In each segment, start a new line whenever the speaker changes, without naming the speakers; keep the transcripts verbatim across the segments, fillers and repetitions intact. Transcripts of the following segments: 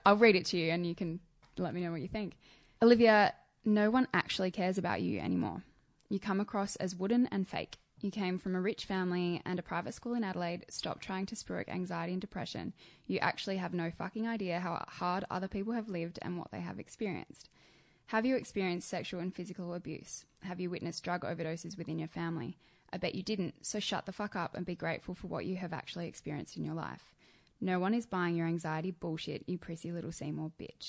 I'll read it to you and you can let me know what you think. Olivia, no one actually cares about you anymore. You come across as wooden and fake. You came from a rich family and a private school in Adelaide. Stop trying to sprook anxiety and depression. You actually have no fucking idea how hard other people have lived and what they have experienced. Have you experienced sexual and physical abuse? Have you witnessed drug overdoses within your family? I bet you didn't, so shut the fuck up and be grateful for what you have actually experienced in your life. No one is buying your anxiety bullshit, you prissy little Seymour bitch.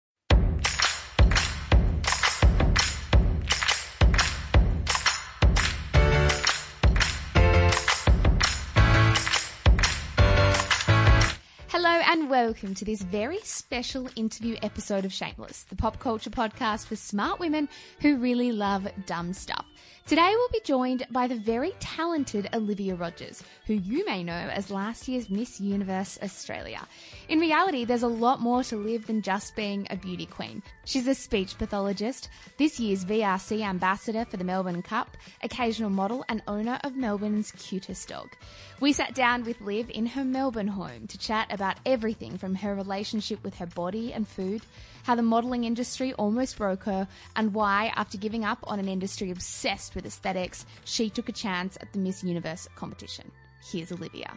Hello and welcome to this very special interview episode of Shameless, the pop culture podcast for smart women who really love dumb stuff. Today we'll be joined by the very talented Olivia Rogers, who you may know as last year's Miss Universe Australia. In reality, there's a lot more to Liv than just being a beauty queen. She's a speech pathologist, this year's V R C ambassador for the Melbourne Cup, occasional model and owner of Melbourne's cutest dog. We sat down with Liv in her Melbourne home to chat about everything from her relationship with her body and food, how the modelling industry almost broke her, and why, after giving up on an industry obsessed with aesthetics, she took a chance at the Miss Universe competition. Here's Olivia.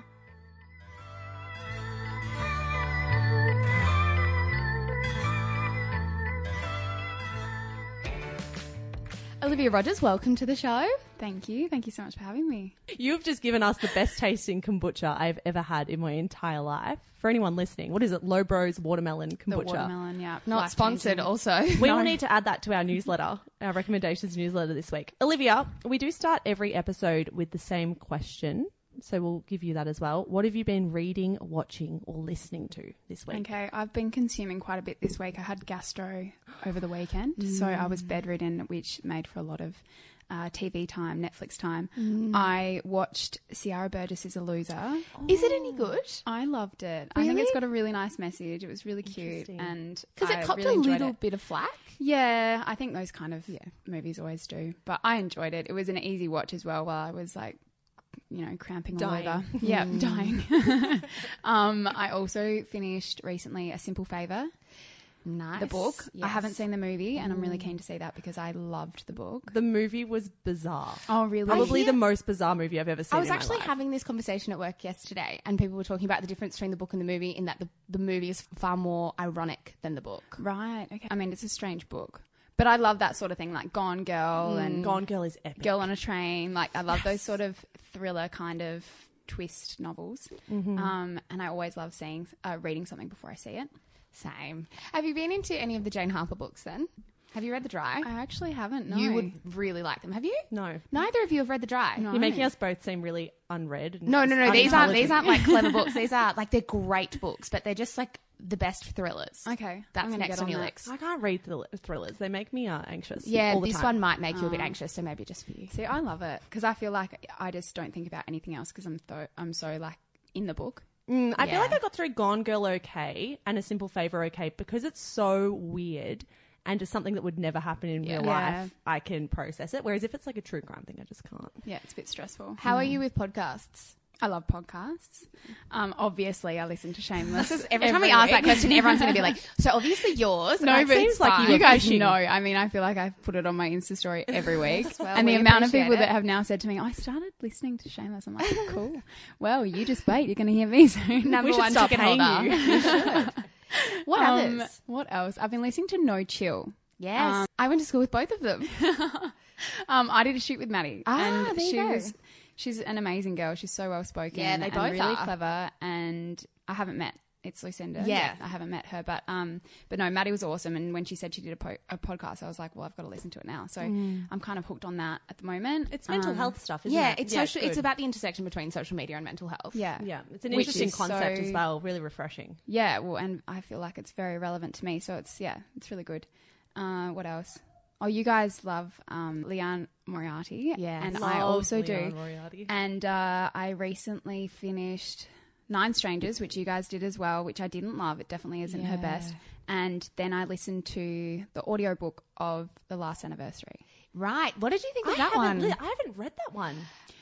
Olivia Rogers, welcome to the show.
Thank you. Thank you so much for having me.
You've just given us the best tasting kombucha I've ever had in my entire life. For anyone listening, what is it? Lobro's watermelon kombucha.
The watermelon, yeah.
Not sponsored also.
We
No.
will need to add that to our newsletter, our recommendations newsletter this week. Olivia, we do start every episode with the same question, so we'll give you that as well. What have you been reading, watching or listening to this week?
Okay, I've been consuming quite a bit this week. I had gastro over the weekend, mm. so I was bedridden, which made for a lot of uh, T V time, Netflix time. Mm. I watched Ciara Burgess is a Loser.
Oh. Is it any good?
I loved it.
Really?
I think it's got a really nice message. It was really cute. and
Because it
I
copped
really
a
enjoyed
little
it.
bit of flack.
Yeah, I think those kind of yeah. movies always do. But I enjoyed it. It was an easy watch as well while I was like, you know, cramping
dying.
all over. Yeah,
Mm.
dying. um, I also finished recently A Simple Favor.
Nice.
The book.
Yes.
I haven't seen the movie and I'm really keen to see that because I loved the book.
The movie was bizarre.
Oh, really?
Probably
hear-
the most bizarre movie I've ever seen
I was
in my
actually
life.
having this conversation at work yesterday and people were talking about the difference between the book and the movie in that the, the movie is far more ironic than the book.
Right, okay. I mean, it's a strange book. But I love that sort of thing, like Gone Girl
Mm.
and
Gone Girl is epic.
Girl on a Train. Like, I love
Yes.
those sort of thriller kind of twist novels.
Mm-hmm.
Um, and I always love seeing, uh, reading something before I see it.
Same. Have you been into any of the Jane Harper books then? Have you read The Dry?
I actually haven't, no.
You would really like them. Have you?
No.
Neither of you have read The Dry.
No.
You're making us both seem really unread. And
No, no, no. These aren't these
unintelligent.
aren't like clever books. These are like they're great books, but they're just like the best thrillers.
Okay.
That's
I'm gonna
next
get
on your
that.
list.
I can't read thriller- thrillers. They make me uh, anxious.
Yeah,
all the
this
time.
one might make you a bit
Um,
anxious, so maybe just for you.
See, I love it because I feel like I just don't think about anything else because I'm, th- I'm so, like, in the book.
Mm, I
Yeah.
feel like I got through Gone Girl okay and A Simple Favor okay because it's so weird and just something that would never happen in
Yeah.
real
Yeah.
life. I can process it. Whereas if it's like a true crime thing, I just can't.
Yeah, it's a bit stressful.
How are you with podcasts?
I love podcasts. Um, obviously, I listen to Shameless.
Every time we ask that
week.
question, everyone's going to be like, so obviously yours.
No,
And
but
that
it's
seems
like
fine.
you guys
fishing.
know. I mean, I feel like I put it on my Insta story every week.
Well,
and the
we
amount of
appreciate
people
it.
that have now said to me, oh, I started listening to Shameless. I'm like, cool. Well, you just wait. You're going to hear me soon.
Number
We should
one
start
ticket
paying
holder.
you.
What
Um,
others?
What else? I've been listening to No Chill.
Yes.
um,
I went to school with both of them.
Um, I did a shoot with Maddie.
Ah,
and
there you
she
go.
was she's an amazing girl. She's so well spoken.
Yeah, they
and
both
really
are.
clever. And I haven't met it's Lucinda.
Yeah.
I haven't met her, but um, but no, Maddie was awesome. And when she said she did a, po- a podcast, I was like, well, I've got to listen to it now. So I'm kind of hooked on that at the moment.
It's mental
Um,
health stuff, isn't
yeah,
it?
it's social. It's
good.
about the intersection between social media and mental health.
Yeah,
Yeah, it's an
Which
interesting
is
concept
so-
as well. Really refreshing.
yeah. Well, and I feel like it's very relevant to me. So it's yeah, it's really good. Uh, what else? Oh, you guys love um, Leanne Moriarty.
Yeah,
and
Love
I also
Leanne
do.
Moriarty.
And uh, I recently finished Nine Strangers, which you guys did as well, which I didn't love. It definitely isn't her
Yeah.
best. And then I listened to the audiobook of The Last Anniversary.
Right. What did you think of
I
that
haven't
one?
li- I haven't read that one.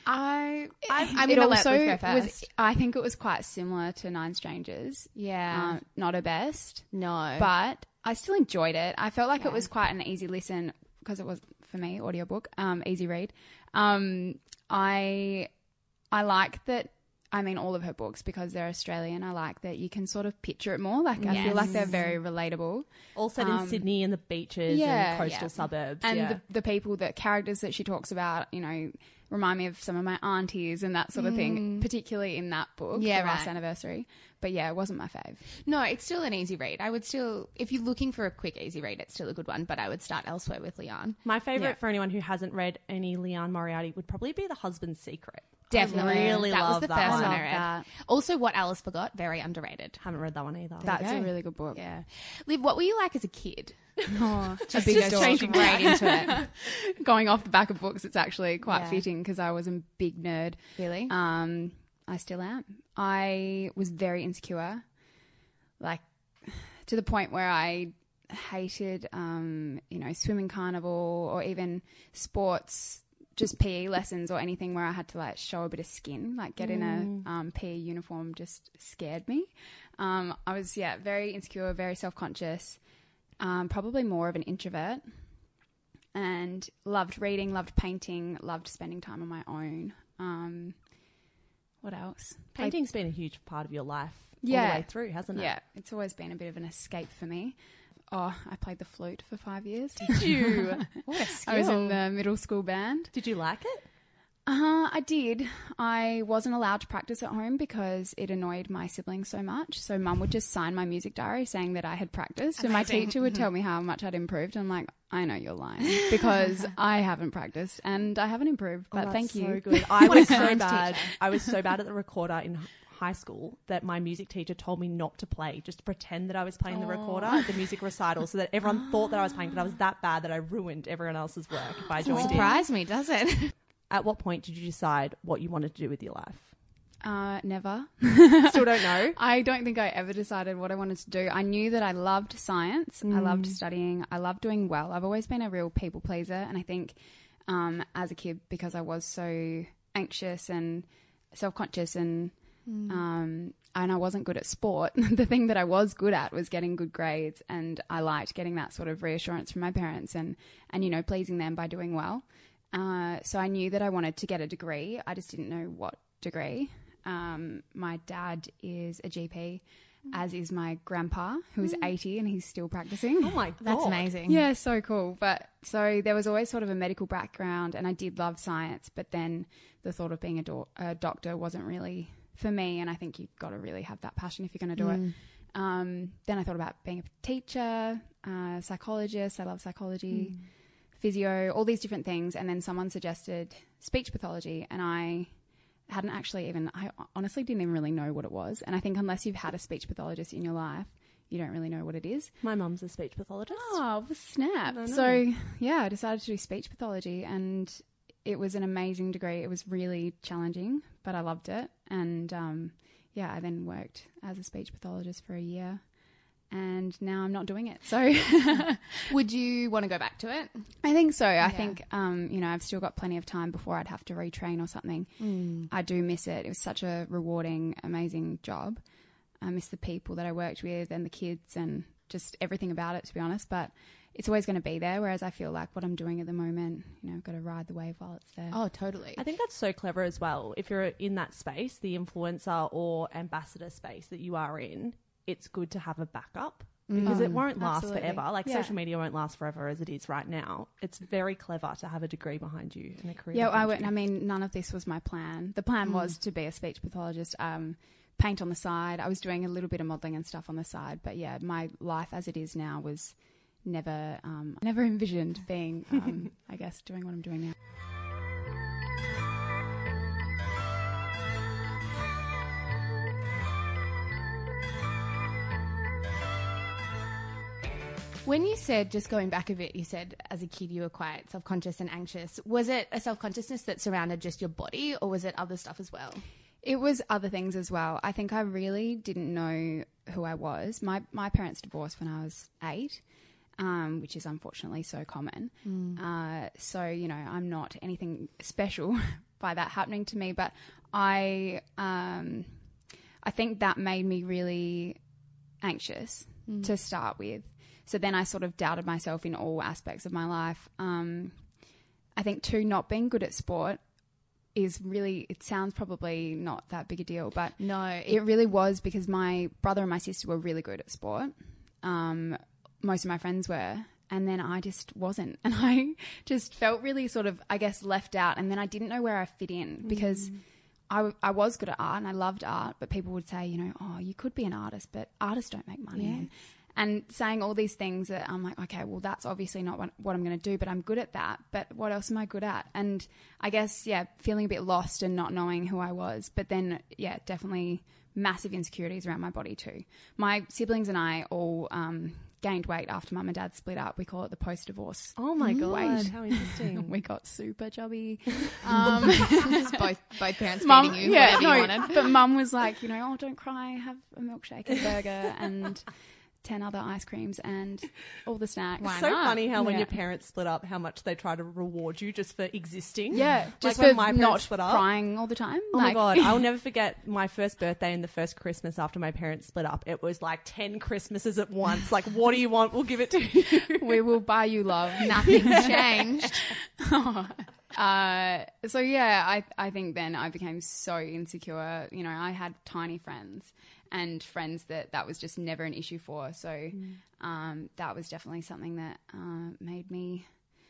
I, I I'm
it
going to let
also
Liv go
was,
first.
I think it was quite similar to Nine Strangers.
Yeah.
Um, not her best,
no.
but I still enjoyed it. I felt like
Yeah.
it was quite an easy listen because it was, for me, audiobook, um, easy read. Um, I I like that. I mean, all of her books, because they're Australian, I like that you can sort of picture it more. Like, I feel like they're very relatable.
All set
Um,
in Sydney and the beaches
yeah,
and coastal
yeah.
suburbs.
And
yeah.
the, the people, the characters that she talks about, you know, remind me of some of my aunties and that sort of thing, particularly in that book,
Yeah,
The Last
right.
Anniversary. But yeah, it wasn't my fave.
No, it's still an easy read. I would still, if you're looking for a quick, easy read, it's still a good one, but I would start elsewhere with Leon.
My favourite
Yeah.
for anyone who hasn't read any Leon Moriarty would probably be The Husband's Secret.
Definitely.
I really
that
love
was the
that
first
one.
one I read.
That.
Also, What Alice Forgot, very underrated.
Haven't read that one either.
That's
go.
a really good book.
Yeah. Liv, what were you like as a kid?
Oh,
Just,
a big
just
dog.
changing right into it.
Going off the back of books, it's actually quite
Yeah.
fitting because I was a big nerd.
Really?
Um, I still am. I was very insecure, like to the point where I hated, um, you know, swimming carnival or even sports, just P E lessons or anything where I had to like show a bit of skin, like get in a um, P E uniform just scared me. Um, I was, yeah, very insecure, very self-conscious, um, probably more of an introvert, and loved reading, loved painting, loved spending time on my own. Um, what else?
Painting's been a huge part of your life all
Yeah.
the way through, hasn't it?
Yeah, it's always been a bit of an escape for me. Oh, I played the flute for five years.
Did you? What a skill.
I was in the middle school band.
Did you like it?
Uh, I did. I wasn't allowed to practice at home because it annoyed my siblings so much. So mum would just sign my music diary saying that I had practiced. And my
Amazing.
teacher would tell me how much I'd improved. I'm like, I know you're lying because I haven't practiced and I haven't improved. But
Oh,
thank
that's
you.
So good. I
What a
was so
kind
bad.
teacher.
I was so bad at the recorder in high school that my music teacher told me not to play, just to pretend that I was playing the recorder at the music recital, so that everyone thought that I was playing. But I was that bad that I ruined everyone else's work if I
Doesn't
joined in.
surprise me, does it?
At what point did you decide what you wanted to do with your life?
Uh, never.
Still don't know.
I don't think I ever decided what I wanted to do. I knew that I loved science. I loved studying. I loved doing well. I've always been a real people pleaser. And I think um, as a kid, because I was so anxious and self-conscious and um, and I wasn't good at sport, the thing that I was good at was getting good grades. And I liked getting that sort of reassurance from my parents and, and you know, pleasing them by doing well. Uh, so I knew that I wanted to get a degree. I just didn't know what degree. Um, my dad is a G P, as is my grandpa, who is eighty and he's still practicing.
Oh my god,
That's amazing.
Yeah, so cool. But so there was always sort of a medical background and I did love science, but then the thought of being a, do- a doctor wasn't really for me. And I think you've got to really have that passion if you're going to do it. Um, then I thought about being a teacher, uh, psychologist. I love psychology. Physio, all these different things. And then someone suggested speech pathology and I hadn't actually even, I honestly didn't even really know what it was. And I think unless you've had a speech pathologist in your life, you don't really know what it is.
My mum's a speech pathologist.
Oh, the snap.
I know.
So yeah, I decided to do speech pathology and it was an amazing degree. It was really challenging, but I loved it. And um, yeah, I then worked as a speech pathologist for a year. And now I'm not doing it. So
Would you want to go back to it?
I think so. I think, um, you know, I've still got plenty of time before I'd have to retrain or something.
Mm.
I do miss it. It was such a rewarding, amazing job. I miss the people that I worked with and the kids and just everything about it, to be honest. But it's always going to be there. Whereas I feel like what I'm doing at the moment, you know, I've got to ride the wave while it's there.
Oh, totally.
I think that's so clever as well. If you're in that space, the influencer or ambassador space that you are in, it's good to have a backup because it won't last
absolutely.
forever. Like
Yeah.
social media won't last forever as it is right now. It's very clever to have a degree behind you and a career.
Yeah, I
behind
went.
you.
I mean, none of this was my plan. The plan was to be a speech pathologist, um, paint on the side. I was doing a little bit of modelling and stuff on the side, but yeah, my life as it is now was never, um, never envisioned being, um, I guess, doing what I'm doing now.
When you said, just going back a bit, you said as a kid you were quite self-conscious and anxious. Was it a self-consciousness that surrounded just your body or was it other stuff as well?
It was other things as well. I think I really didn't know who I was. My my parents divorced when I was eight, um, which is unfortunately so common. Uh, so, you know, I'm not anything special by that happening to me, but I, um, I think that made me really anxious mm. to start with. So then I sort of doubted myself in all aspects of my life. Um, I think too, not being good at sport is really, it sounds probably not that big a deal, but
no, it,
it really was, because my brother and my sister were really good at sport. Um, most of my friends were, and then I just wasn't. And I just felt really sort of, I guess, left out. And then I didn't know where I fit in, because mm. I, I was good at art and I loved art, but people would say, you know, oh, you could be an artist, but artists don't make money.
Yeah.
And, and saying all these things that I'm like, okay, well, that's obviously not what, what I'm going to do, but I'm good at that. But what else am I good at? And I guess, yeah, feeling a bit lost and not knowing who I was. But then, yeah, definitely massive insecurities around my body too. My siblings and I all um, gained weight after mum and dad split up. We call it the post-divorce.
Oh my God,
weight.
how interesting.
We got super chubby. Um,
Just both both parents
mum,
feeding you
yeah,
whatever
no,
you wanted.
But mum was like, you know, oh, don't cry, have a milkshake and a burger and ten other ice creams and all the snacks.
It's so
not?
funny how when
Yeah.
your parents split up, how much they try to reward you just for existing.
Yeah, just
like when
for
my parents
not
split up.
crying all the time.
Oh
like,
my God, I'll never forget my first birthday and the first Christmas after my parents split up. It was like ten Christmases at once. Like, what do you want? We'll give it to you.
we will buy you love.
Nothing's changed.
uh, so yeah, I I think then I became so insecure. You know, I had tiny friends and friends that that was just never an issue for. So mm. um, that was definitely something that uh, made me,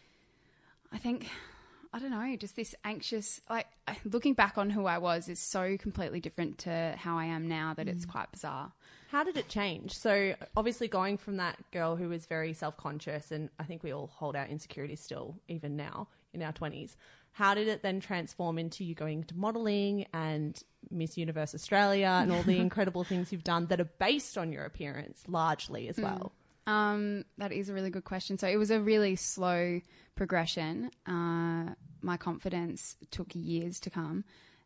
I think, I don't know, just this anxious, like looking back on who I was is so completely different to how I am now that mm. it's quite bizarre.
How did it change? So obviously going from that girl who was very self-conscious, and I think we all hold our insecurities still, even now in our twenties, how did it then transform into you going into modelling and Miss Universe Australia and all the incredible things you've done that are based on your appearance largely as well?
Mm. Um, that is a really good question. So it was a really slow progression. Uh, my confidence took years to come.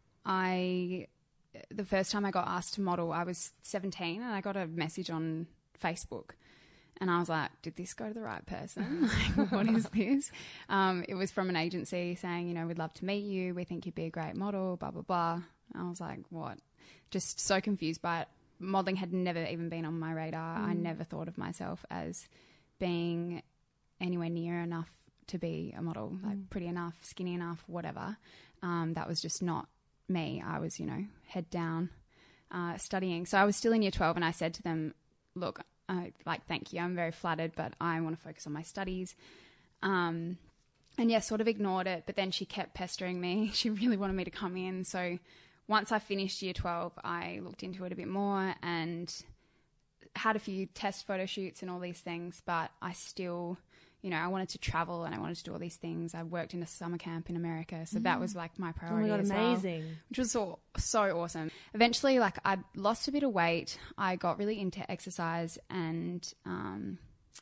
I, the first time I got asked to model, I was seventeen and I got a message on Facebook. And I was like, did this go to the right person? Like, what is this? Um, it was from an agency saying, you know, we'd love to meet you. We think you'd be a great model, blah, blah, blah. I was like, what? Just so confused by it. Modelling had never even been on my radar. Mm. I never thought of myself as being anywhere near enough to be a model, like mm. pretty enough, skinny enough, whatever. Um, that was just not me. I was, you know, head down uh, studying. So I was still in year twelve and I said to them, look, I, like, thank you, I'm very flattered, but I want to focus on my studies. Um, and yeah, sort of ignored it, but then she kept pestering me. She really wanted me to come in. So once I finished year twelve, I looked into it a bit more and had a few test photo shoots and all these things, but I still, you know, I wanted to travel and I wanted to do all these things. I worked in a summer camp in America, so mm. that was like my priority.
Oh my God,
as
amazing.
Well, which was so, so awesome. Eventually, like, I lost a bit of weight. I got really into exercise and um,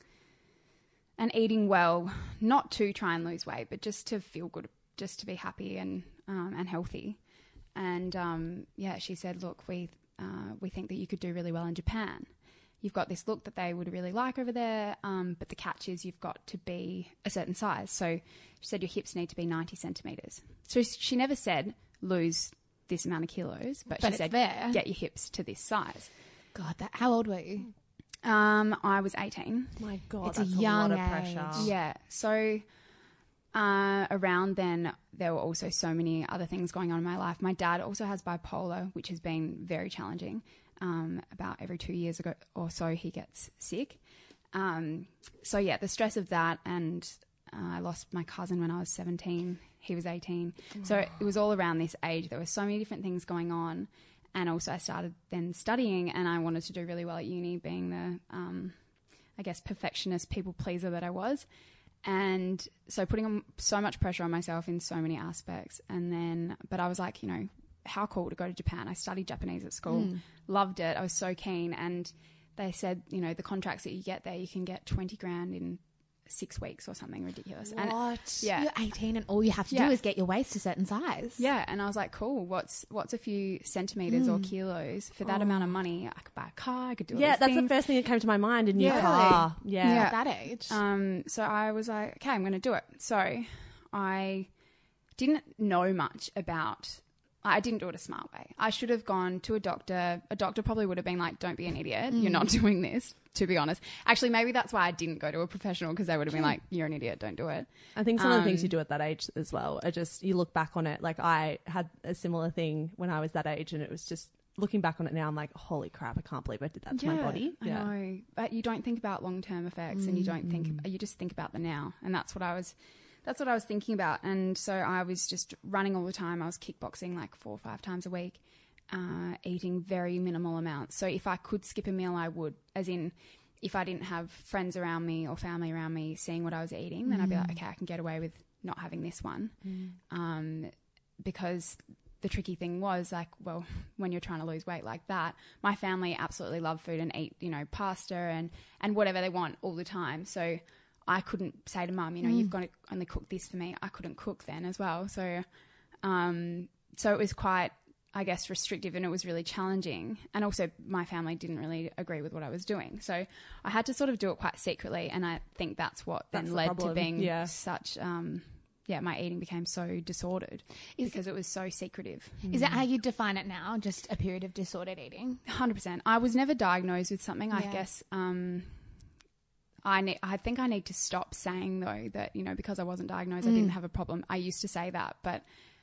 and eating well, not to try and lose weight, but just to feel good, just to be happy and um, and healthy. And um, yeah, she said, look, we uh, we think that you could do really well in Japan. You've got this look that they would really like over there, um, but the catch is you've got to be a certain size. So she said your hips need to be ninety centimetres. So she never said lose this amount of kilos, but,
but
she said
there.
Get your hips to this size.
God, that, how old were you?
Um, I was eighteen.
My God,
It's
that's
a
a,
young
lot of
age.
pressure.
Yeah. So uh, around then, there were also so many other things going on in my life. My dad also has bipolar, which has been very challenging. Um, about every two years ago or so, he gets sick. Um, so yeah, the stress of that, and uh, I lost my cousin when I was seventeen. He was eighteen. Oh. So it was all around this age. There were so many different things going on. And also I started then studying, and I wanted to do really well at uni, being the, um, I guess, perfectionist people pleaser that I was. And so putting so much pressure on myself in so many aspects. And then, but I was like, you know, how cool to go to Japan. I studied Japanese at school, mm. loved it. I was so keen. And they said, you know, the contracts that you get there, you can get twenty grand in six weeks or something ridiculous.
What?
And yeah.
You're eighteen and all you have to
yeah.
do is get your waist a certain size.
Yeah. And I was like, cool, what's what's a few centimetres mm. or kilos for that oh. amount of money? I could buy a car, I could do all
Yeah,
these
that's
things.
the first thing that came to my mind, a new
yeah.
car. Yeah.
yeah. At that age.
Um, so I was like, okay, I'm going to do it. So I didn't know much about, I didn't do it a smart way. I should have gone to a doctor. A doctor probably would have been like, don't be an idiot. Mm. You're not doing this, to be honest. Actually, maybe that's why I didn't go to a professional, because they would have been like, you're an idiot, don't do it.
I think some um, of the things you
Um,
do at that age as well are just, you look back on it. Like I had a similar thing when I was that age, and it was just, looking back on it now, I'm like, holy crap, I can't believe I did that to
yeah,
my body.
I
Yeah.
know. But you don't think about long-term effects, mm. and you don't think, you just think about the now. And that's what I was, that's what I was thinking about. And so I was just running all the time. I was kickboxing like four or five times a week, uh, eating very minimal amounts. So if I could skip a meal, I would, as in if I didn't have friends around me or family around me seeing what I was eating, then mm. I'd be like, okay, I can get away with not having this one. Mm. Um, because the tricky thing was like, well, when you're trying to lose weight like that, my family absolutely love food and eat, you know, pasta and, and whatever they want all the time. So I couldn't say to mum, you know, mm. you've got to only cook this for me. I couldn't cook then as well. So, um, so it was quite, I guess, restrictive, and it was really challenging. And also my family didn't really agree with what I was doing. So I had to sort of do it quite secretly. And I think that's what
that's
then
the
led
problem.
to being
yeah.
such, um, yeah, my eating became so disordered
Is
because it was so secretive.
Is that how you define it now? Just a period of disordered eating?
one hundred percent. I was never diagnosed with something. I
Yeah.
guess um, I ne- I think I need to stop saying, though, that, you know, because I wasn't diagnosed,
Mm.
I didn't have a problem. I used to say that, but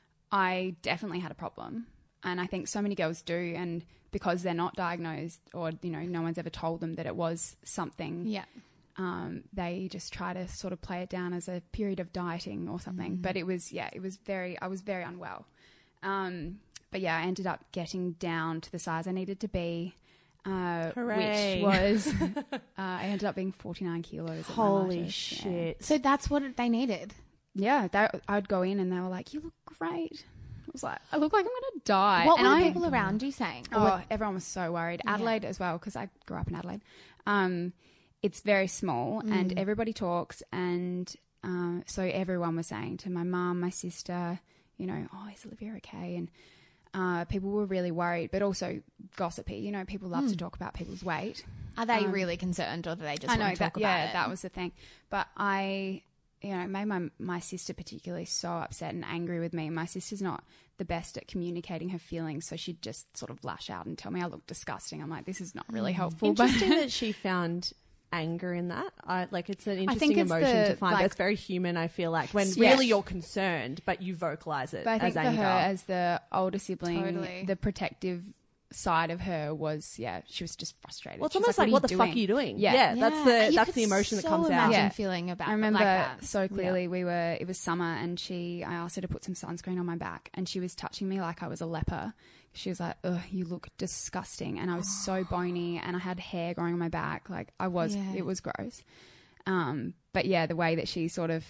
I definitely had a problem. And I think so many girls do. And because they're not diagnosed, or, you know, no one's ever told them that it was something,
Yeah.
um, they just try to sort of play it down as a period of dieting or something.
Mm.
But it was, yeah, it was very, I was very unwell. Um, but yeah, I ended up getting down to the size I needed to be, uh,
Hooray.
which was, uh, I ended up being forty-nine kilos. at my
Holy
lightest.
shit.
So that's what they needed.
Yeah, yeah they, I'd go in and they were like, you look great. I was like, I look like I'm going to die.
What
and
were the
I,
people around you saying? Or
Oh,
what-
everyone was so worried.
Yeah.
Adelaide as well, because I grew up in Adelaide. Um, it's very small,
Mm.
and everybody talks, and uh, so everyone was saying to my mum, my sister, you know, oh, is Olivia okay? And uh, people were really worried, but also gossipy. You know, people love to talk about people's weight.
Are they
um,
really concerned, or do they just
I know
want to talk
that.
about
Yeah,
it?
that was the thing. But I, you know, made my my sister particularly so upset and angry with me. My sister's not the best at communicating her feelings, so she'd just sort of lash out and tell me I look disgusting. I'm like, this is not really helpful.
Interesting
but
that she found anger in that. I like it's an
I think
interesting
it's
emotion
the,
to find.
like-
but it's very human, I feel like, when
Yeah.
really you're concerned, but you vocalize it
But I think
as
for
anger.
her, as the older sibling,
Totally.
the protective side of her was, yeah, she was just frustrated.
well, it's
She was
almost like,
"What
what
are
the
you
fuck
doing?"
are you doing?
Yeah.
that's
Yeah.
the
You
that's
could
the emotion that
so
comes
imagine
out.
Yeah.
feeling about
I remember
like that.
so clearly. We were, it was summer, and she, I asked her to put some sunscreen on my back, and she was touching me like I was a leper. She was like, "Ugh, you look disgusting," and I was so bony, and I had hair growing on my back. Like I was,
Yeah.
it was gross. Um, but yeah, the way that she sort of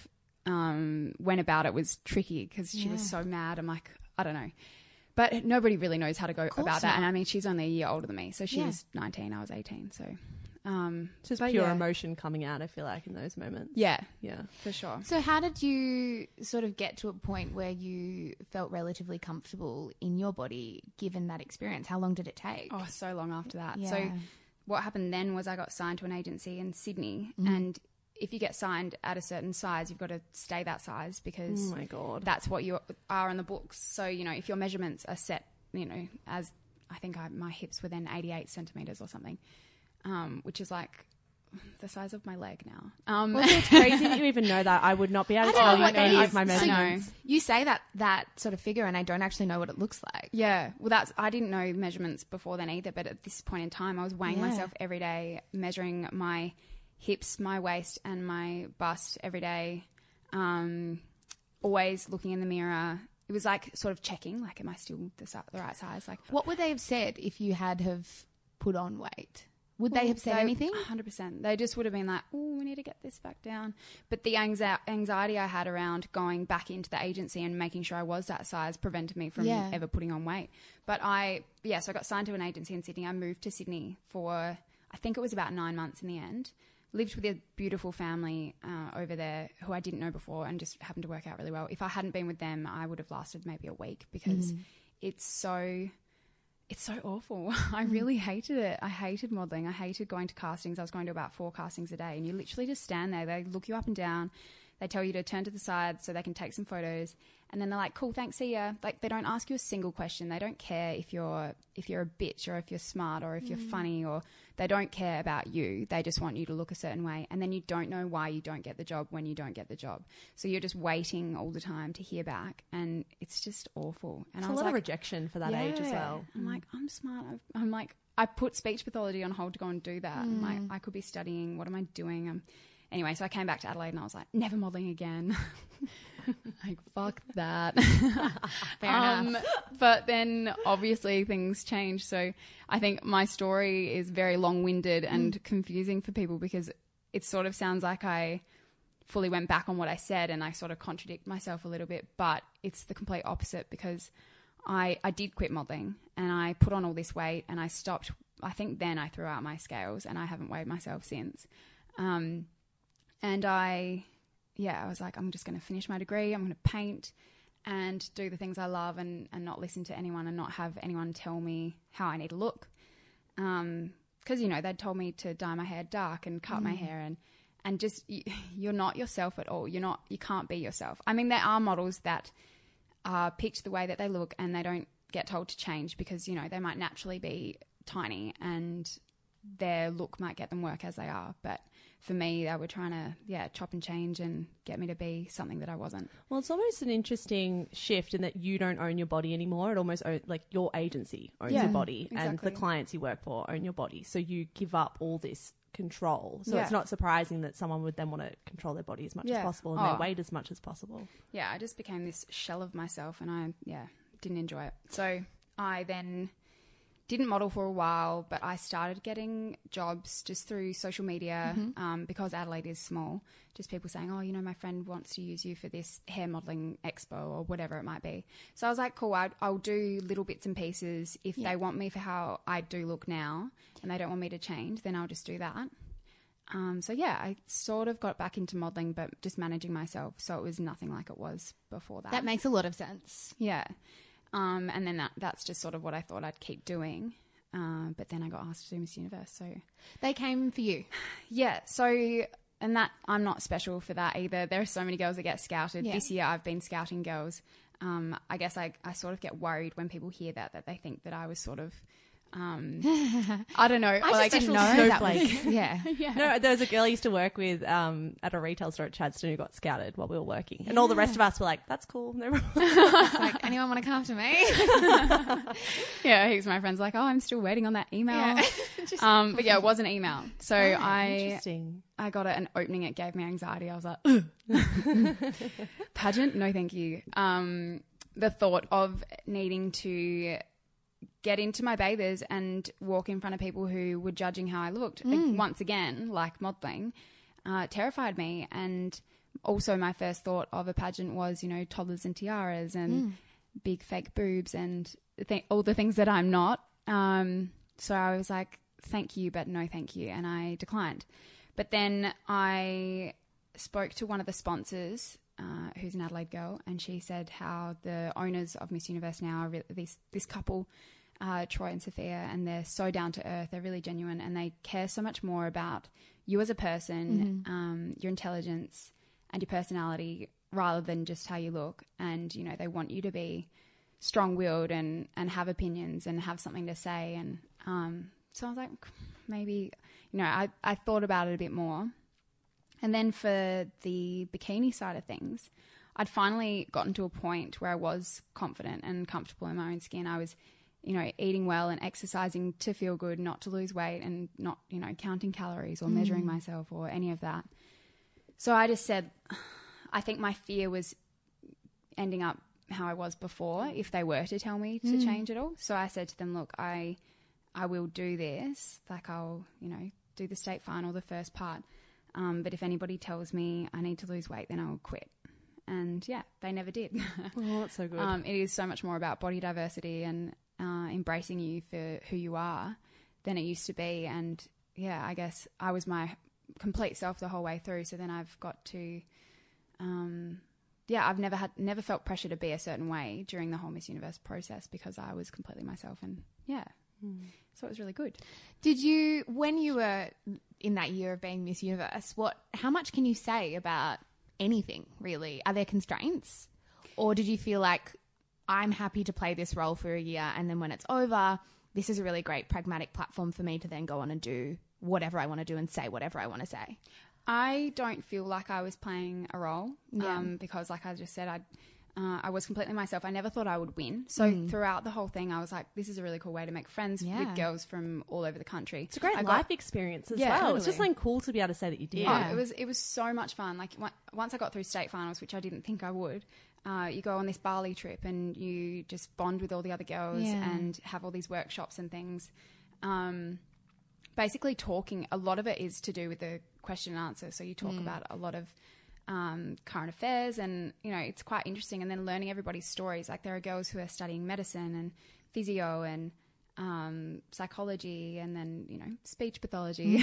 um went about it was tricky because she was
Yeah.
so mad. I'm like, I don't know. But nobody really knows how to go
course
about that.
not.
And I mean, she's only a year older than me. So she
Yeah.
was nineteen, I was eighteen. So, um,
It's just
but
pure
yeah.
emotion coming out, I feel like, in those moments.
Yeah,
Yeah.
for sure.
So how did you sort of get to a point where you felt relatively comfortable in your body given that experience? How long did it take?
Oh, so long after that.
Yeah.
So what happened then was I got signed to an agency in Sydney.
Mm-hmm.
And if you get signed at a certain size, you've got to stay that size because
Oh my god.
that's what you are on the books. So, you know, if your measurements are set, you know, as I think I, my hips were then eighty-eight centimeters or something, um, which is like the size of my leg now. Um,
Well, it's crazy that you even know that. I would not be able
I
to
don't
tell
know
you
what
any
that
of
is.
my
So
measurements.
you say that that sort of figure, and I don't actually know what it looks like.
Yeah, well, that's I didn't know measurements before then either. But at this point in time, I was weighing
Yeah.
myself every day, measuring my hips, my waist, and my bust every day. Um, always looking in the mirror. It was like sort of checking, like, am I still the, si- the right size? Like,
What would they have said if you had have put on weight? Would they have said anything?
one hundred percent. They just would have been like, oh, we need to get this back down. But the anxi- anxiety I had around going back into the agency and making sure I was that size prevented me from
Yeah.
ever putting on weight. But I, yeah, so I got signed to an agency in Sydney. I moved to Sydney for, I think it was about nine months in the end. Lived with a beautiful family uh, over there who I didn't know before and just happened to work out really well. If I hadn't been with them, I would have lasted maybe a week because it's so... It's so awful. I really hated it. I hated modelling. I hated going to castings. I was going to about four castings a day, and you literally just stand there. They look you up and down. They tell you to turn to the side so they can take some photos. And then they're like, cool, thanks, see ya. Like, they don't ask you a single question. They don't care if you're if you're a bitch or if you're smart or if mm. you're funny, or they don't care about you. They just want you to look a certain way. And then you don't know why you don't get the job when you don't get the job. So you're just waiting all the time to hear back. And it's just awful. And
it's
I was
a lot
like,
of rejection for that
yeah.
age as well.
I'm mm. like, I'm smart. I've, I'm like, I put speech pathology on hold to go and do that.
Mm.
I'm like, I could be studying. What am I doing? Um, anyway, so I came back to Adelaide and I was like, never modelling again. Like, fuck that.
Fair
um,
enough.
But then obviously things change. So I think my story is very long-winded and mm. confusing for people, because it sort of sounds like I fully went back on what I said and I sort of contradict myself a little bit, but it's the complete opposite, because I, I did quit modelling and I put on all this weight and I stopped. I think then I threw out my scales and I haven't weighed myself since. Um, and I... yeah, I was like, I'm just going to finish my degree. I'm going to paint and do the things I love, and, and not listen to anyone and not have anyone tell me how I need to look. Um, because, you know, they'd told me to dye my hair dark and cut mm. my hair, and, and just, you, you're not yourself at all. You're not, you can't be yourself. I mean, there are models that are picked the way that they look and they don't get told to change, because, you know, they might naturally be tiny and their look might get them work as they are. But for me, they were trying to, yeah, chop and change and get me to be something that I wasn't.
Well, it's almost an interesting shift in that you don't own your body anymore. It almost own, like your agency owns
yeah,
your body,
exactly.
and the clients you work for own your body. So you give up all this control. So
yeah.
it's not surprising that someone would then want to control their body as much
yeah.
as possible and
oh.
their weight as much as possible.
Yeah, I just became this shell of myself, and I, yeah, didn't enjoy it. So I then didn't model for a while, but I started getting jobs just through social media, mm-hmm. um, because Adelaide is small. Just people saying, oh, you know, my friend wants to use you for this hair modelling expo or whatever it might be. So I was like, cool, I'll, I'll do little bits and pieces. If yeah. they want me for how I do look now and they don't want me to change, then I'll just do that. Um, so, yeah, I sort of got back into modelling, but just managing myself. So it was nothing like it was before that.
That makes a lot of sense.
Yeah. Um, and then that, that's just sort of what I thought I'd keep doing. Uh, but then I got asked to do Miss Universe. So
they came for you.
Yeah. So, and that I'm not special for that either. There are so many girls that get scouted. Yeah. This year I've been scouting girls. Um, I guess I, I sort of get worried when people hear that, that they think that I was sort of, um, I don't know.
I
like,
just didn't know that was,
yeah. yeah. No, there was a girl I used to work with um, at a retail store at Chadstone who got scouted while we were working. Yeah. And all the rest of us were like, that's cool. No
it's like, anyone want to come to me?
Yeah, heaps of my friends like, oh, I'm still waiting on that email. Yeah. Just, um, but yeah, it was an email. So oh, I I got it, and opening it gave me anxiety. I was like, pageant? No, thank you. Um, the thought of needing to get into my bathers and walk in front of people who were judging how I looked, mm. once again, like modelling, uh, terrified me. And also my first thought of a pageant was, you know, toddlers and tiaras and mm. big fake boobs and th- all the things that I'm not. Um, so I was like, thank you, but no thank you. And I declined. But then I spoke to one of the sponsors, uh, who's an Adelaide girl, and she said how the owners of Miss Universe now are re- this, this couple, Uh, Troy and Sophia, and they're so down to earth. They're really genuine, and they care so much more about you as a person, mm-hmm. um, your intelligence and your personality, rather than just how you look. And, you know, they want you to be strong-willed and, and have opinions and have something to say. And um, so I was like, maybe, you know, I, I thought about it a bit more. And then for the bikini side of things, I'd finally gotten to a point where I was confident and comfortable in my own skin. I was, you know, eating well and exercising to feel good, not to lose weight, and not, you know, counting calories or mm. measuring myself or any of that. So I just said, I think my fear was ending up how I was before if they were to tell me to mm. change it all. So I said to them, look, I, I will do this. Like, I'll, you know, do the state final, the first part. Um, but if anybody tells me I need to lose weight, then I'll quit. And yeah, they never did.
Oh, that's so good.
Um, it is so much more about body diversity and uh, embracing you for who you are than it used to be. And yeah, I guess I was my complete self the whole way through. So then I've got to, um, yeah, I've never had, never felt pressure to be a certain way during the whole Miss Universe process because I was completely myself. And yeah, mm. so it was really good.
Did you, when you were in that year of being Miss Universe, what, how much can you say about anything, really? Are there constraints? Or did you feel like, I'm happy to play this role for a year, and then when it's over, this is a really great pragmatic platform for me to then go on and do whatever I want to do and say whatever I want to say?
I don't feel like I was playing a role
Yeah.
um, because, like I just said, I uh, I was completely myself. I never thought I would win. So
Mm.
throughout the whole thing, I was like, this is a really cool way to make friends
Yeah.
with girls from all over the country.
It's a great
I
life
got-
experience as
Yeah,
well.
totally.
It's just something cool to be able to say that you did.
Yeah.
Oh, it was it was so much fun. Like on- once I got through state finals, which I didn't think I would, uh, you go on this Bali trip and you just bond with all the other girls
Yeah.
and have all these workshops and things. Um, basically, talking. A lot of it is to do with the question and answer. So you talk about a lot of um, current affairs, and you know it's quite interesting. And then learning everybody's stories. Like there are girls who are studying medicine and physio and um, psychology, and then you know speech pathology.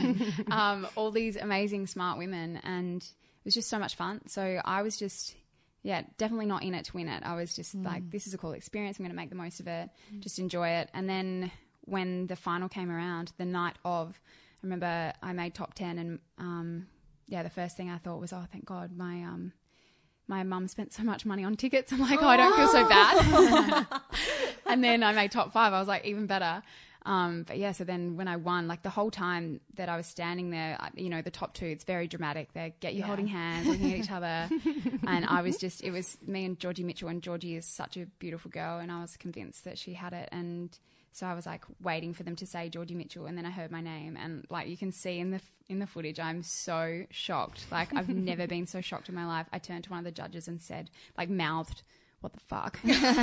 um, all these amazing smart women, and it was just so much fun. So I was just, yeah, definitely not in it to win it. I was just like, this is a cool experience. I'm going to make the most of it, just enjoy it. And then when the final came around, the night of, I remember I made top ten, and um, yeah, the first thing I thought was, oh, thank God, my um, my mum spent so much money on tickets. I'm like, oh, I don't feel so bad. And then I made top five. I was like, even better. Um, but yeah, so then when I won, like the whole time that I was standing there, I- you know, the top two, it's very dramatic. They get you
Yeah.
holding hands, looking at each other. And I was just, it was me and Georgie Mitchell, and Georgie is such a beautiful girl, and I was convinced that she had it. And so I was like waiting for them to say Georgie Mitchell, and then I heard my name, and like you can see in the in the footage, I'm so shocked. Like I've never been so shocked in my life. I turned to one of the judges and said, like mouthed, "What the fuck?"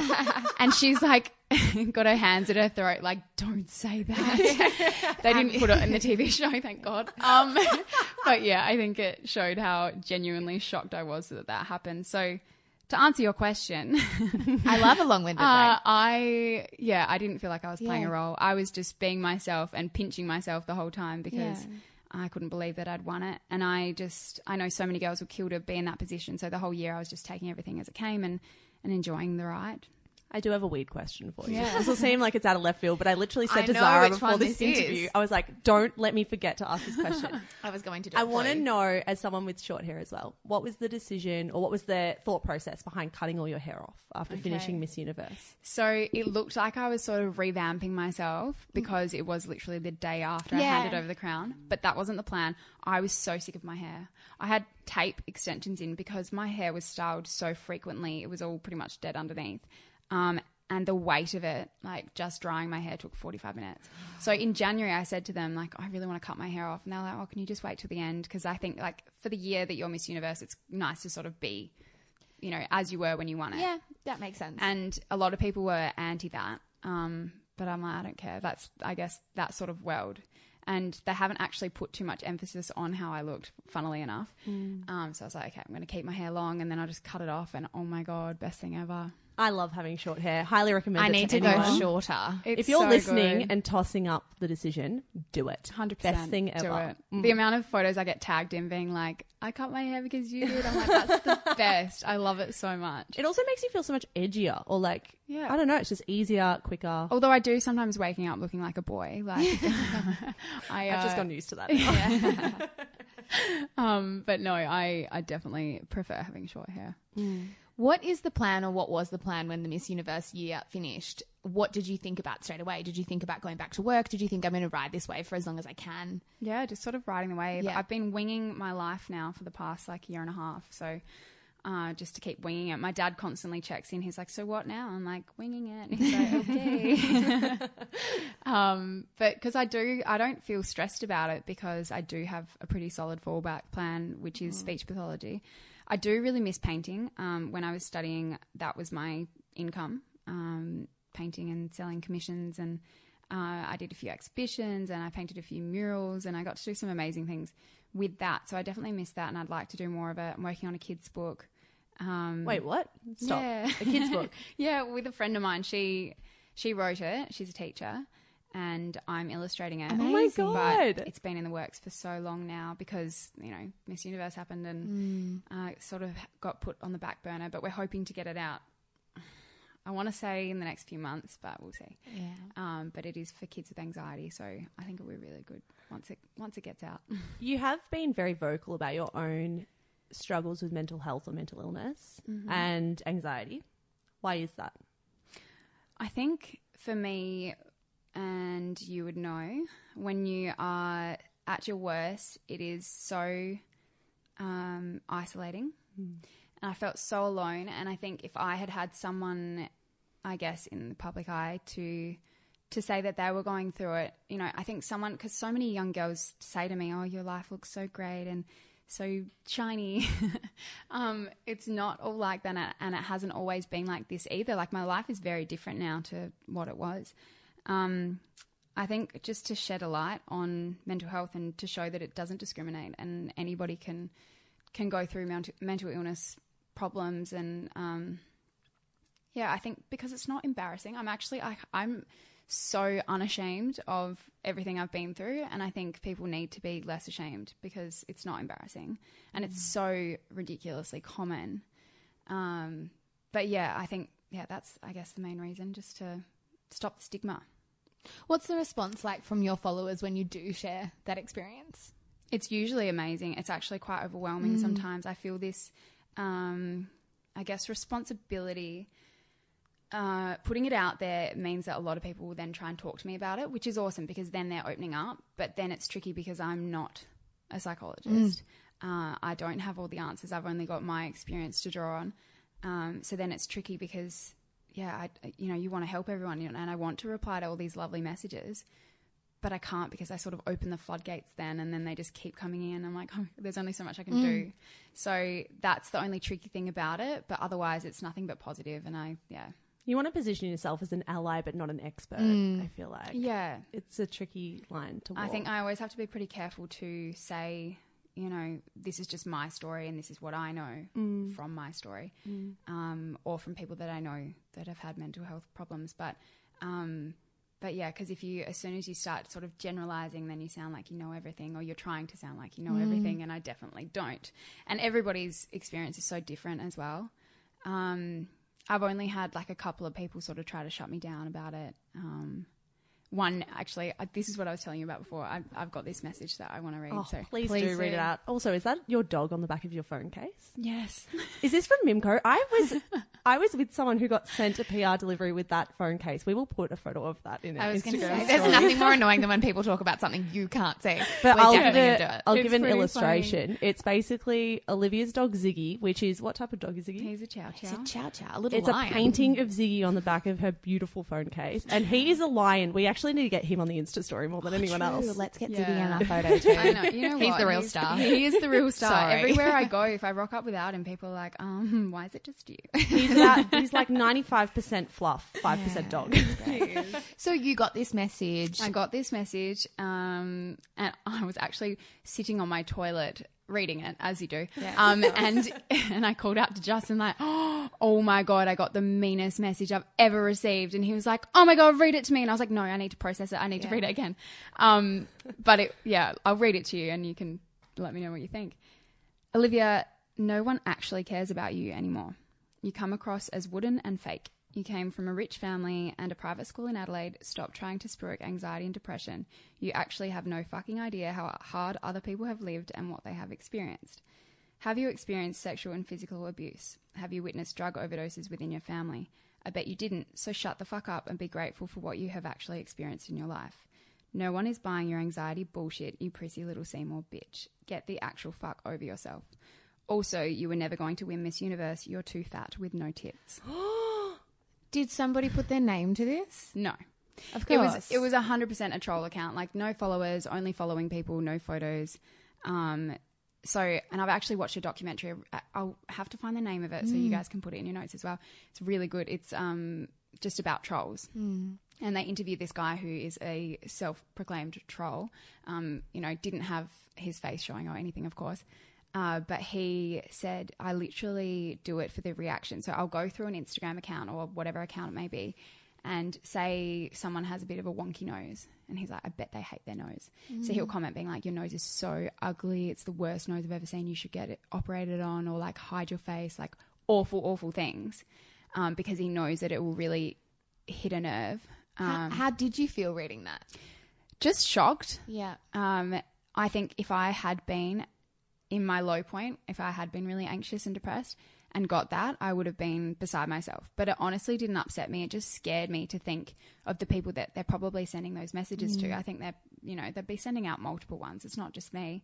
And she's like, got her hands at her throat, like, "Don't say that." They didn't put it in the T V show, thank God. Um, but yeah, I think it showed how genuinely shocked I was that that happened. So to answer your question,
I love a long-winded
uh,
way.
I, yeah, I didn't feel like I was playing
Yeah.
a role. I was just being myself and pinching myself the whole time because
Yeah.
I couldn't believe that I'd won it. And I just, I know so many girls would kill to be in that position. So the whole year I was just taking everything as it came and, and enjoying the ride.
I do have a weird question for you.
Yeah.
This will seem like it's out of left field, but I literally said
I
to
know
Zara
which
before
one
this
this
interview,
is.
I was like, don't let me forget to ask this question.
I was going to do
I
it
want
for
to
you.
know, as someone with short hair as well, what was the decision or what was the thought process behind cutting all your hair off after
Okay.
finishing Miss Universe?
So it looked like I was sort of revamping myself because it was literally the day after I
Yeah.
handed over the crown. But that wasn't the plan. I was so sick of my hair. I had tape extensions in because my hair was styled so frequently. It was all pretty much dead underneath. Um, and the weight of it, like just drying my hair took forty-five minutes. So in January, I said to them, like, I really want to cut my hair off. And they're like, oh, can you just wait till the end? Because I think like for the year that you're Miss Universe, it's nice to sort of be, you know, as you were when you won it.
Yeah, that makes sense.
And a lot of people were anti that. Um, but I'm like, I don't care. That's, I guess, that sort of world. And they haven't actually put too much emphasis on how I looked, funnily enough. Um, so I was like, okay, I'm going to keep my hair long, and then I'll just cut it off. And oh my God, best thing ever.
I love having short hair. Highly recommend
I
it
need
to
to
anyone.
go shorter.
It's
If you're
so
listening
good.
and tossing up the decision, do it.
one hundred percent
Best thing
do
ever.
it.
Mm.
The amount of photos I get tagged in being like, I cut my hair because you did. I'm like, that's the best. I love it so much.
It also makes you feel so much edgier or like,
Yeah.
I don't know, it's just easier, quicker.
Although I do sometimes waking up looking like a boy. Like I, uh,
I've just gotten used to that. now.
um, but no, I, I definitely prefer having short hair.
What is the plan, or what was the plan when the Miss Universe year finished? What did you think about straight away? Did you think about going back to work? Did you think I'm going to ride this wave for as long as I can?
Yeah, just sort of riding the wave.
Yeah.
I've been winging my life now for the past like year and a half. So uh, just to keep winging it. My dad constantly checks in. He's like, so what now? I'm like, winging it. And he's like, okay. um, but because I do, I don't feel stressed about it because I do have a pretty solid fallback plan, which is speech pathology. I do really miss painting. Um, when I was studying, that was my income, um, painting and selling commissions. And uh, I did a few exhibitions and I painted a few murals and I got to do some amazing things with that. So I definitely miss that and I'd like to do more of it. I'm working on a kid's book. Um,
Wait, what? Stop.
Yeah.
A kid's book.
Yeah, with a friend of mine. She she wrote it. She's a teacher. And I'm illustrating it.
Amazing.
Oh my God.
But it's been in the works for so long now because, you know, Miss Universe happened and uh, it sort of got put on the back burner. But we're hoping to get it out, I want to say in the next few months, but we'll see.
Yeah.
Um, but it is for kids with anxiety. So I think it'll be really good once it once it gets out.
You have been very vocal about your own struggles with mental health or mental illness
Mm-hmm.
and anxiety. Why is that?
I think for me, and you would know, when you are at your worst, it is so um, isolating. Mm. And I felt so alone. And I think if I had had someone, I guess, in the public eye to to say that they were going through it, you know, I think someone, because so many young girls say to me, oh, your life looks so great and so shiny. um, it's not all like that, and it hasn't always been like this either. Like, my life is very different now to what it was. Um, I think just to shed a light on mental health and to show that it doesn't discriminate and anybody can can go through mental, mental illness problems. And, um, yeah, I think because it's not embarrassing. I'm actually, I, I'm so unashamed of everything I've been through, and I think people need to be less ashamed because it's not embarrassing and it's so ridiculously common. Um, but yeah, I think, yeah, that's, I guess, the main reason, just to stop the stigma.
What's the response like from your followers when you do share that experience?
It's usually amazing. It's actually quite overwhelming mm. sometimes. I feel this, um, I guess, responsibility. Uh, putting it out there means that a lot of people will then try and talk to me about it, which is awesome because then they're opening up. But then it's tricky because I'm not a psychologist. Mm. Uh, I don't have all the answers. I've only got my experience to draw on. Um, so then it's tricky because, yeah, I, you know, you want to help everyone, you know, and I want to reply to all these lovely messages, but I can't because I sort of open the floodgates then, and then they just keep coming in. I'm like, oh, there's only so much I can mm. do. So that's the only tricky thing about it. But otherwise, it's nothing but positive. And I, yeah.
You want to position yourself as an ally but not an expert, mm. I feel like.
Yeah.
It's a tricky line to walk.
I think I always have to be pretty careful to say, you know, this is just my story and this is what I know mm. from my story, mm. um, or from people that I know that have had mental health problems. But, um, but yeah, because if you, as soon as you start sort of generalizing, then you sound like you know everything, or you're trying to sound like you know mm. everything, and I definitely don't. And everybody's experience is so different as well. Um I've only had like a couple of people sort of try to shut me down about it. Um, one, actually, uh, this is what I was telling you about before. I, I've got this message that I want to read.
Oh,
so
please, please do, do read it out. Also, is that your dog on the back of your phone case?
Yes.
Is this from Mimco? I was I was with someone who got sent a P R delivery with that phone case. We will put a photo of that in our
I was
Instagram.
Say, there's nothing more annoying than when people talk about something you can't see.
But
We're
I'll give,
definitely
a,
gonna do it.
I'll
It's
give an
pretty
illustration.
funny.
It's basically Olivia's dog Ziggy, which is, what type of dog is Ziggy?
He's a chow
It's
chow.
a chow chow, a little
It's
lion.
a painting of Ziggy on the back of her beautiful phone case. And he is a lion. We actually need to get him on the Insta story more than anyone
True.
else.
Let's get
Yeah.
Ziggy on our photo too.
I know. You know
He's
what?
the real
He's-
star.
He is the real star.
Sorry.
Everywhere I go, if I rock up without him, people are like, um, why is it just you?
He's, about, he's like ninety-five percent fluff, five percent
Yeah.
dog.
He is.
So you got this message.
I got this message, um, and I was actually sitting on my toilet reading it, as you do.
Yes.
Um, and and I called out to Justin like, oh my God, I got the meanest message I've ever received. And he was like, oh my God, read it to me. And I was like, no, I need to process it. I need
Yeah.
to read it again. Um, but it, yeah, I'll read it to you and you can let me know what you think. Olivia, no one actually cares about you anymore. You come across as wooden and fake. You came from a rich family and a private school in Adelaide. Stop trying to sprook anxiety and depression. You actually have no fucking idea how hard other people have lived and what they have experienced. Have you experienced sexual and physical abuse? Have you witnessed drug overdoses within your family? I bet you didn't, so shut the fuck up and be grateful for what you have actually experienced in your life. No one is buying your anxiety bullshit, you prissy little Seymour bitch. Get the actual fuck over yourself. Also, you were never going to win Miss Universe. You're too fat with no tits.
Did somebody put their name to this?
No.
Of
It
course.
was it was one hundred percent a troll account, like no followers, only following people, no photos. Um, so, and I've actually watched a documentary. I'll have to find the name of it so you guys can put it in your notes as well. It's really good. It's um just about trolls.
Mm.
And they interviewed this guy who is a self-proclaimed troll. Um, you know, didn't have his face showing or anything, of course. Uh, but he said, I literally do it for the reaction. So I'll go through an Instagram account or whatever account it may be and say someone has a bit of a wonky nose. And he's like, I bet they hate their nose. Mm. So he'll comment being like, your nose is so ugly. It's the worst nose I've ever seen. You should get it operated on, or like hide your face, like awful, awful things. Um, because he knows that it will really hit a nerve. Um,
how, how did you feel reading that?
Just shocked.
Yeah.
Um, I think if I had been in my low point, if I had been really anxious and depressed and got that, I would have been beside myself. But it honestly didn't upset me. It just scared me to think of the people that they're probably sending those messages mm. to. I think they're, you know, they'd be sending out multiple ones. It's not just me.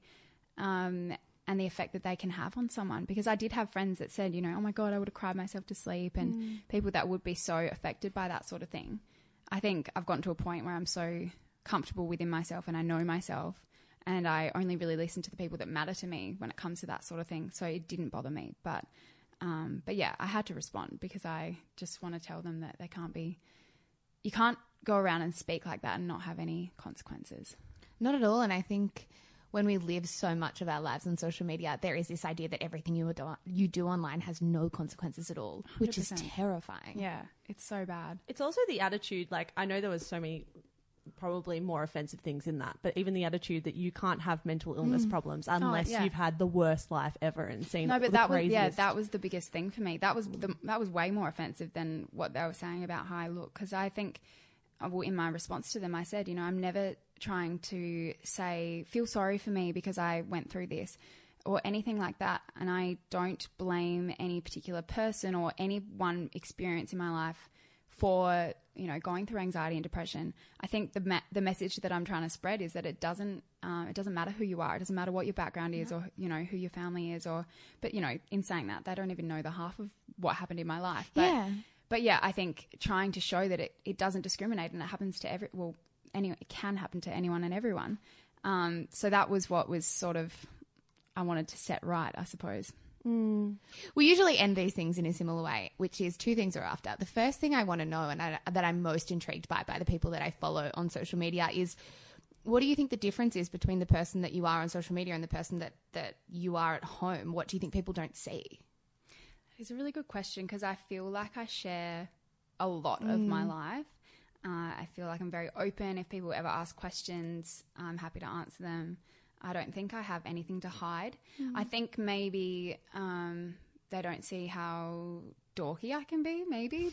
Um, and the effect that they can have on someone. Because I did have friends that said, you know, oh my God, I would have cried myself to sleep, and mm. people that would be so affected by that sort of thing. I think I've gotten to a point where I'm so comfortable within myself and I know myself, and I only really listen to the people that matter to me when it comes to that sort of thing. So it didn't bother me. But, um, but yeah, I had to respond because I just want to tell them that they can't be, you can't go around and speak like that and not have any consequences.
Not at all. And I think when we live so much of our lives on social media, there is this idea that everything you do, you do online has no consequences at all, which one hundred percent is terrifying.
Yeah, it's so bad.
It's also the attitude, like, I know there was so many probably more offensive things in that, but even the attitude that you can't have mental illness mm. problems unless oh, yeah. you've had the worst life ever and seen
no, but
the
that
craziest.
was yeah, that was the biggest thing for me. That was the, that was way more offensive than what they were saying about how I look, because I think, well, in my response to them, I said, you know, I'm never trying to say, feel sorry for me because I went through this or anything like that. And I don't blame any particular person or any one experience in my life for, you know, going through anxiety and depression. I think the ma- the message that I'm trying to spread is that it doesn't uh, it doesn't matter who you are. It doesn't matter what your background is or, you know, who your family is or, but, you know, in saying that, they don't even know the half of what happened in my life. But,
yeah.
But yeah, I think trying to show that it, it doesn't discriminate and it happens to every, well, any, it can happen to anyone and everyone. Um, so that was what was sort of, I wanted to set right, I suppose.
Mm. We usually end these things in a similar way, which is two things are after. The first thing I want to know and I, that I'm most intrigued by, by the people that I follow on social media is, what do you think the difference is between the person that you are on social media and the person that, that you are at home? What do you think people don't see?
It's a really good question because I feel like I share a lot mm. of my life. Uh, I feel like I'm very open. If people ever ask questions, I'm happy to answer them. I don't think I have anything to hide. Mm. I think maybe um, they don't see how dorky I can be, maybe.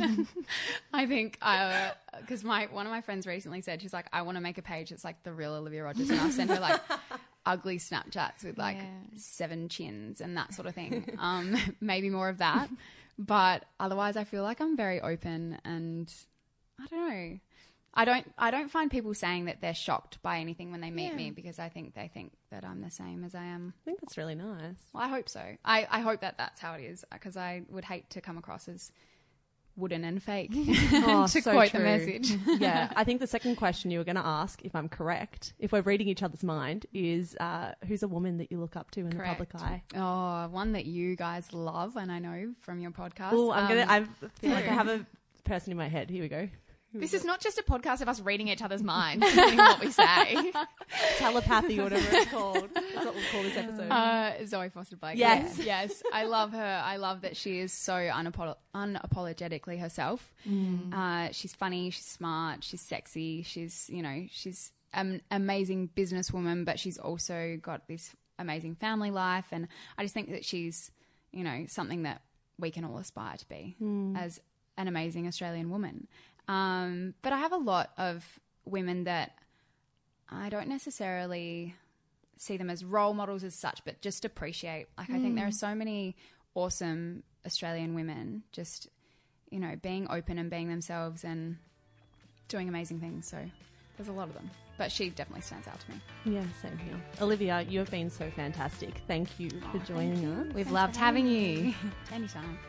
I think, because my one of my friends recently said, she's like, I want to make a page that's like the real Olivia Rogers. And I've sent her like ugly Snapchats with like yeah. seven chins and that sort of thing. Um, maybe more of that. But otherwise I feel like I'm very open and I don't know. I don't I don't find people saying that they're shocked by anything when they meet yeah. me because I think they think that I'm the same as I am.
I think that's really nice.
Well, I hope so. I, I hope that that's how it is because I would hate to come across as wooden and fake
oh,
to
so
quote
true.
the message.
Yeah, I think the second question you were going to ask, if I'm correct, if we're reading each other's mind, is uh, who's a woman that you look up to in correct. the public eye?
Oh, one that you guys love and I know from your podcast.
Oh, I'm
um,
going to, I feel like I have a person in my head. Here we go.
This is not just a podcast of us reading each other's minds, depending on what we say.
Telepathy or whatever it's called. That's what we'll call this episode.
Uh, Zoe Foster-Blake.
Yes.
Yes. yes. I love her. I love that she is so unapo- unapologetically herself. Mm. Uh, she's funny. She's smart. She's sexy. She's, you know, she's an amazing businesswoman, but she's also got this amazing family life. And I just think that she's, you know, something that we can all aspire to be mm. as an amazing Australian woman. Um, but I have a lot of women that I don't necessarily see them as role models as such, but just appreciate. Like, mm. I think there are so many awesome Australian women just, you know, being open and being themselves and doing amazing things. So there's a lot of them. But she definitely stands out to me.
Yeah, same here. Olivia, you have been so fantastic. Thank you oh, for joining
you.
us.
We've Thanks loved having you.
Anytime.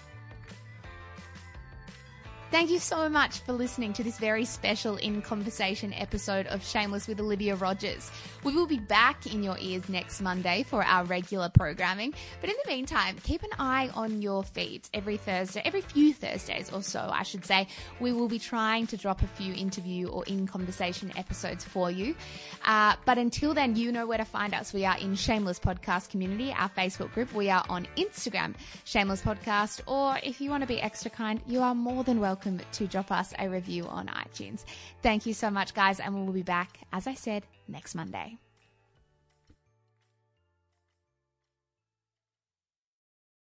Thank you so much for listening to this very special In Conversation episode of Shameless with Olivia Rogers. We will be back in your ears next Monday for our regular programming. But in the meantime, keep an eye on your feeds every Thursday, every few Thursdays or so, I should say. We will be trying to drop a few interview or In Conversation episodes for you. Uh, but until then, you know where to find us. We are in Shameless Podcast Community, our Facebook group. We are on Instagram, Shameless Podcast. Or if you want to be extra kind, you are more than welcome to drop us a review on iTunes. Thank you so much, guys, and we'll be back, as I said, next Monday.